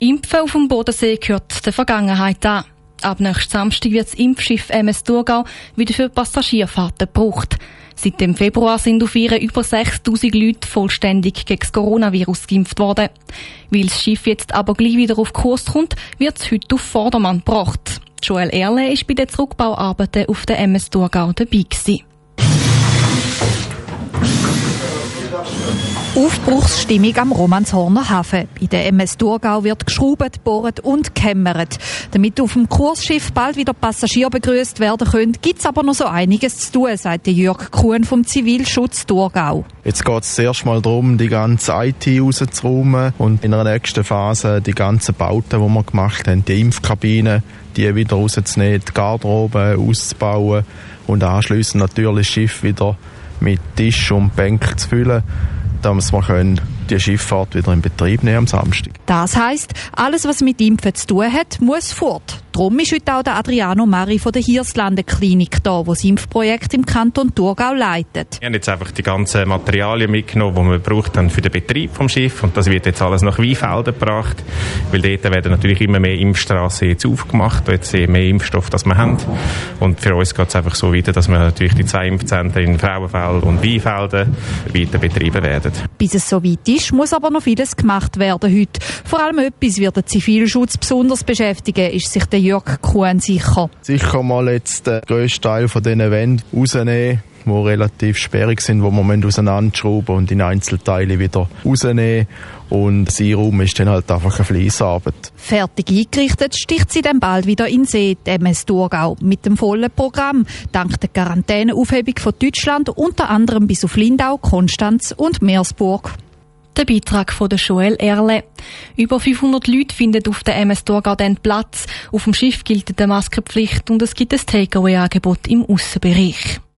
Impfen auf dem Bodensee gehört der Vergangenheit an. Ab nächsten Samstag wird das Impfschiff MS Thurgau wieder für Passagierfahrten gebraucht. Seit dem Februar sind auf ihr über 6'000 Leute vollständig gegen das Coronavirus geimpft worden. Weil das Schiff jetzt aber gleich wieder auf Kurs kommt, wird es heute auf Vordermann gebracht. Joel Erle war bei den Zurückbauarbeiten auf der MS Thurgau dabei gewesen. Aufbruchsstimmung am Romanshorner Hafen. In der MS Thurgau wird geschraubt, gebohrt und gehämmert. Damit auf dem Kursschiff bald wieder Passagiere begrüßt werden können, gibt's aber noch so einiges zu tun, sagt Jörg Kuhn vom Zivilschutz Thurgau. Jetzt geht es zuerst mal darum, die ganze IT rauszuräumen und in der nächsten Phase die ganzen Bauten, die wir gemacht haben, die Impfkabinen, die wieder rauszunehmen, die Garderobe auszubauen und anschliessend natürlich das Schiff wieder mit Tisch und Bänken zu füllen, damit wir die Schifffahrt wieder in Betrieb nehmen am Samstag. Das heisst, alles, was mit Impfen zu tun hat, muss fort. Darum ist heute auch der Adriano Mari von der Hirslanden Klinik da, der das Impfprojekt im Kanton Thurgau leitet. Wir haben jetzt einfach die ganzen Materialien mitgenommen, die man braucht dann für den Betrieb vom Schiff, und das wird jetzt alles nach Weinfelden gebracht, weil dort werden natürlich immer mehr Impfstraßen jetzt aufgemacht, jetzt mehr Impfstoff, das wir haben. Und für uns geht es einfach so weiter, dass wir natürlich die 2 Impfzentren in Frauenfeld und Weinfelden weiter betrieben werden. Bis es so weit ist, muss aber noch vieles gemacht werden heute. Vor allem etwas wird der Zivilschutz besonders beschäftigen, ist sich der Jörg Kuhn sicher. Sicher mal jetzt den grössten Teil von diesen Wänden rausnehmen, die relativ sperrig sind, die man auseinanderschrauben und in Einzelteile wieder rausnehmen. Und das Einraum ist dann halt einfach eine Fliessarbeit. Fertig eingerichtet sticht sie dann bald wieder in See, die MS Thurgau, mit dem vollen Programm. Dank der Quarantäneaufhebung von Deutschland, unter anderem bis auf Lindau, Konstanz und Meersburg. Der Beitrag von Joel Erle. Über 500 Leute finden auf der MS Thurgau dann Platz. Auf dem Schiff gilt die Maskenpflicht und es gibt ein Takeaway-Angebot im Aussenbereich.